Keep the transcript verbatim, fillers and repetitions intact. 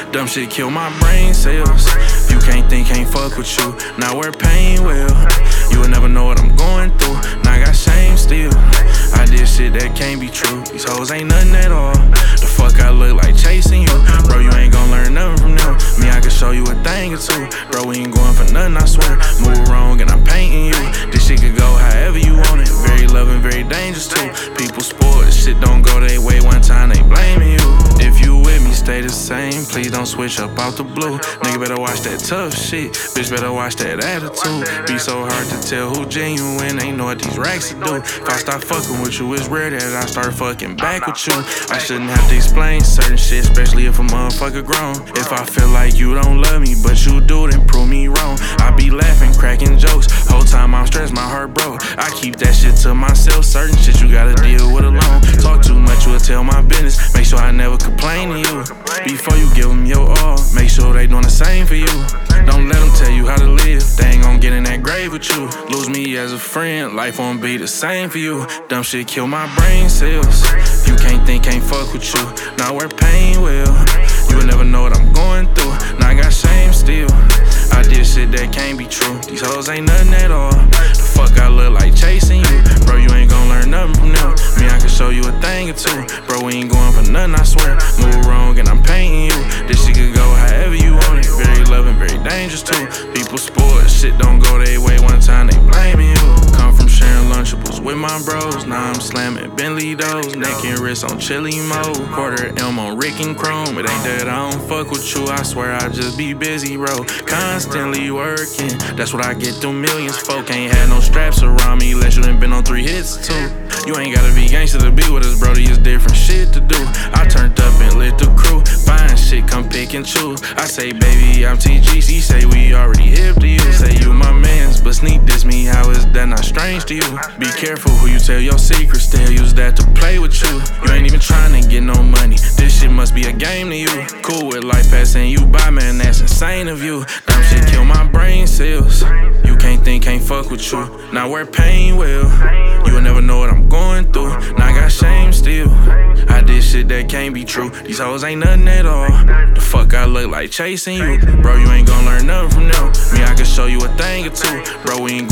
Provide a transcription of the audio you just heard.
Dumb shit kill my brain cells. You can't think, can't fuck with you. Now where pain will. You will never know what I'm going through. Now I got shame still. I did shit that can't be true. These hoes ain't nothing at all. The fuck I look like chasing you. Bro, you ain't gon' learn nothing from them. Me, I can show you a thing or two. Bro, we ain't going for nothing, I swear. Move wrong and I'm painting you. This shit could go however you want it. Very loving, very dangerous too. People spoil it, shit don't go their way. One time they blaming you. If you with me, stay the same. Please don't switch up out the blue. Nigga better watch that tough shit. Bitch better watch that attitude. Be so hard to tell who genuine. Ain't know what these racks to do. If I start fucking with you, it's rare that I start fucking back with you. I shouldn't have to explain certain shit, especially if a motherfucker grown. If I feel like you don't love me, but you do, then prove me wrong. I be laughing, cracking jokes. Whole time I'm stressed, my heart broke. I keep that shit to myself. Certain shit you gotta deal with alone. Talk too much, you'll tell my business. Make sure I never complain to you. Before you give them your all, make sure they doing the same for you. Don't let them tell you how to live. They ain't gon' get in that grave with you. Lose me as a friend, life won't be the same for you. Dumb shit kill my brain cells. You can't think, can't fuck with you. Now where pain will. You will never know what I'm going through. Now I got shame still. I did shit that can't be true. These hoes ain't nothing at all. The fuck I look like chasing you. Bro, you ain't gon' learn nothing from them. Me, I can show you a thing or two. Bro, we ain't going for nothing, I swear. Move wrong and I'm painting you. This shit could go however you want it. Very loving, very dangerous too. People spoil it, shit don't go their way. One time they blaming you. Come from sharing Lunchables with my bros. Now I'm slamming Bentley doors. Neck and wrist on chili mode. Quarter M on Rick and Chrome. It ain't that I don't fuck with you. I swear I just be busy, bro. Constantly working. That's what I get through millions. Folk ain't had no straps around me unless you done been on three hits too. You ain't gotta be gangsta to be with us, brody. It's different shit to do. I turned up and lit the crew. Fine shit, come pick and choose. I say, baby, I'm T G. She say we already hip to you. Say you my mans, but sneak diss me. How is that not strange to you? Be careful who you tell your secrets. They'll use that to play with you. You ain't even trying to get no money. This shit must be a game to you. Cool with life passing you by, man. That's insane of you. Dumb shit kill my brain cells. You can't think, can't fuck with you. Now where pain will. You will never know what I'm going through. Now I got shame still. I did shit that can't be true. These hoes ain't nothing at all. The fuck I look like chasing you. Bro, you ain't gon' learn nothing from them. Me, I can show you a thing or two. Bro, we ain't